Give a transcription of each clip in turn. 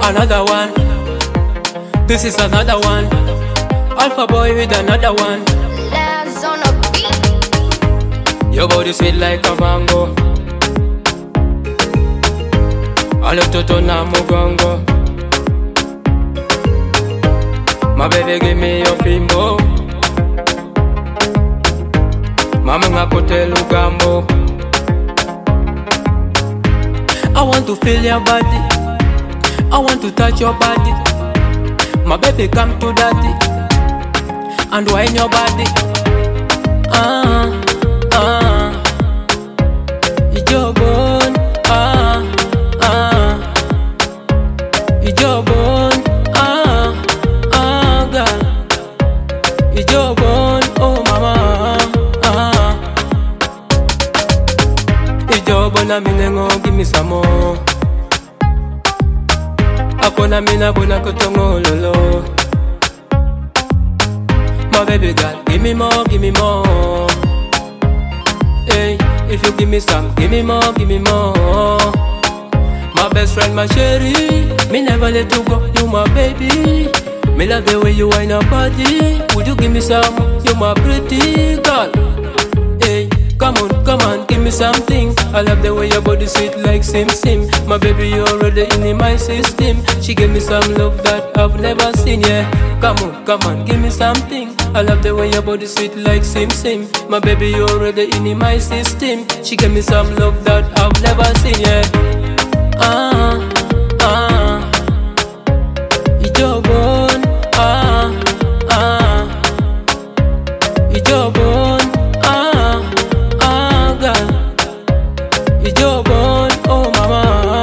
Another one. This is another one. Alpha boy with another one. Labs on a beat. Your body sweet like a mango. Alo toto na mugongo. My baby give me your fimbo. Mama ngakote lugambo. I want to feel your body. I want to touch your body. My baby come to daddy and wine your body. It's your bone. It's your bone. Girl. It's your bone. Oh mama. It's your bone. I'm in give me some more. Akona mina bona kotongo lolo. My baby girl, give me more, give me more. Hey, if you give me some, give me more, give me more. My best friend, my cherry, me never let you go, you my baby. Me love the way you whine your body. Would you give me some? You my pretty girl. Hey, come on, give me something. I love the way your body sweet like Sim Sim. My baby, you're already in my system. She gave me some love that I've never seen, yeah. Come on, give me something. I love the way your body sweet like Sim Sim. My baby, you're already in my system. She gave me some love that I've never seen, yeah. It's your bone. It's your bone. Girl. It's your bone. Oh mama.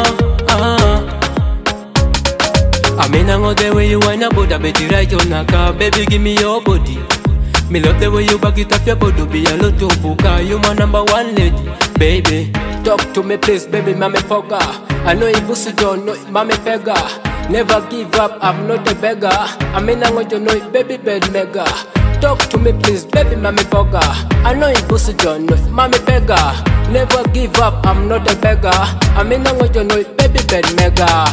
I mean I know the way you whine about that baby right on the car. Baby give me your body. Me love the way you back it up your body. Be a lot of buka. You my number one lady. Baby, talk to me please, baby, mame poga. I know you pussy don't know it, mame pega. Never give up, I'm not a beggar. I mean I want you know it, baby, bed mega. Talk to me please, baby, mame poga. I know you pussy don't know it, mame pega. Never give up, I'm not a beggar. I mean I want you know it, baby, bed mega.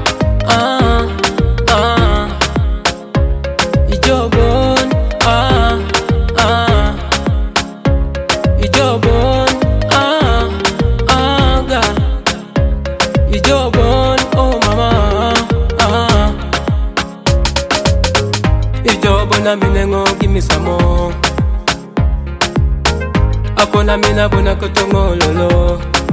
It's your bone. It's your bone. It's your bone, oh mama. It's your bone, I'm in give me some more. Akona mina bona kotongo lolo.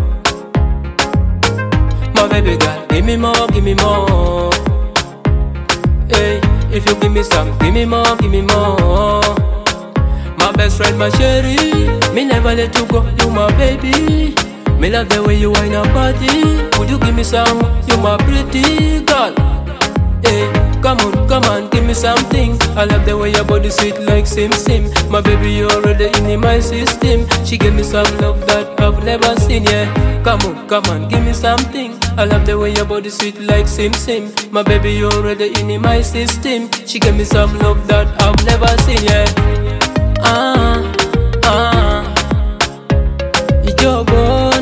My baby girl, give me more, give me more. Hey, if you give me some, give me more, give me more. My best friend, my cherry, me never let you go, you my baby. Me love the way you whine your body. Would you give me some? You my pretty girl. Hey, come on, give me something. I love the way your body sweet like Sim Sim. My baby, you're already in my system. She gave me some love that I've never seen, yeah. Come on, give me something. I love the way your body sweet like Sim Sim. My baby, you're already in my system. She gave me some love that I've never seen, yeah. It's your boy.